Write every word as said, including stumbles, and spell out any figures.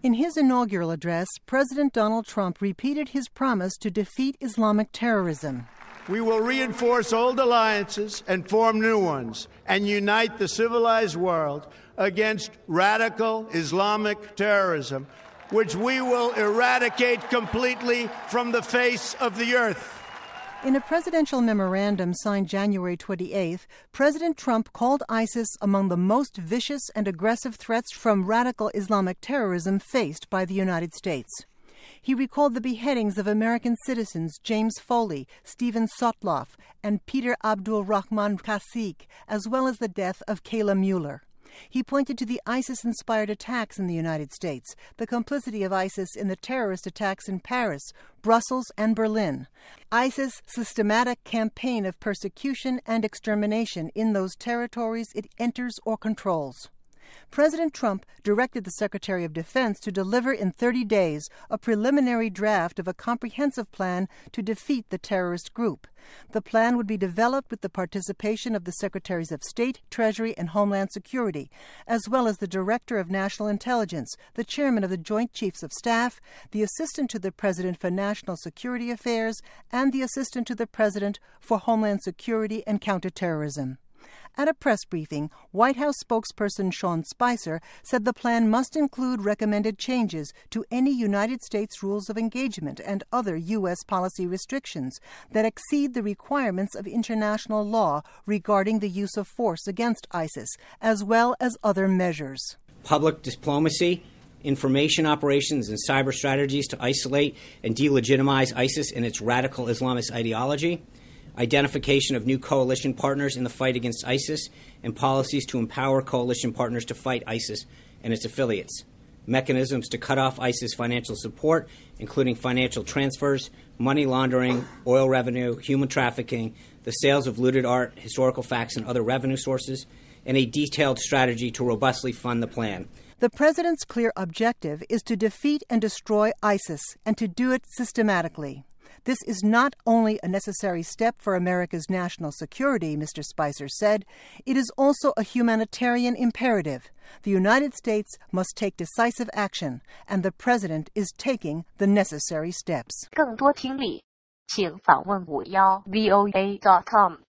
In his inaugural address, President Donald Trump repeated his promise to defeat Islamic terrorism. We will reinforce old alliances and form new ones and unite the civilized world against radical Islamic terrorism, which we will eradicate completely from the face of the earth. In a presidential memorandum signed January twenty-eighth, President Trump called ISIS among the most vicious and aggressive threats from radical Islamic terrorism faced by the United States. He recalled the beheadings of American citizens James Foley, Stephen Sotloff, and Peter Abdul Rahman Kasik, as well as the death of Kayla Mueller. He pointed to the ISIS-inspired attacks in the United States, the complicity of ISIS in the terrorist attacks in Paris, Brussels, and Berlin, ISIS' systematic campaign of persecution and extermination in those territories it enters or controls. President Trump directed the Secretary of Defense to deliver in thirty days a preliminary draft of a comprehensive plan to defeat the terrorist group. The plan would be developed with the participation of the Secretaries of State, Treasury, and Homeland Security, as well as the Director of National Intelligence, the Chairman of the Joint Chiefs of Staff, the Assistant to the President for National Security Affairs, and the Assistant to the President for Homeland Security and Counterterrorism. At a press briefing, White House spokesperson Sean Spicer said the plan must include recommended changes to any United States rules of engagement and other U S policy restrictions that exceed the requirements of international law regarding the use of force against ISIS, as well as other measures. Public diplomacy, information operations, and cyber strategies to isolate and delegitimize ISIS and its radical Islamist ideology. Identification of new coalition partners in the fight against ISIS, and policies to empower coalition partners to fight ISIS and its affiliates. Mechanisms to cut off ISIS financial support, including financial transfers, money laundering, oil revenue, human trafficking, the sales of looted art, historical facts, and other revenue sources, and a detailed strategy to robustly fund the plan. The president's clear objective is to defeat and destroy ISIS, and to do it systematically. This is not only a necessary step for America's national security, Mister Spicer said, it is also a humanitarian imperative. The United States must take decisive action, and the president is taking the necessary steps. 更多听力，请访问五幺 V O A dot com。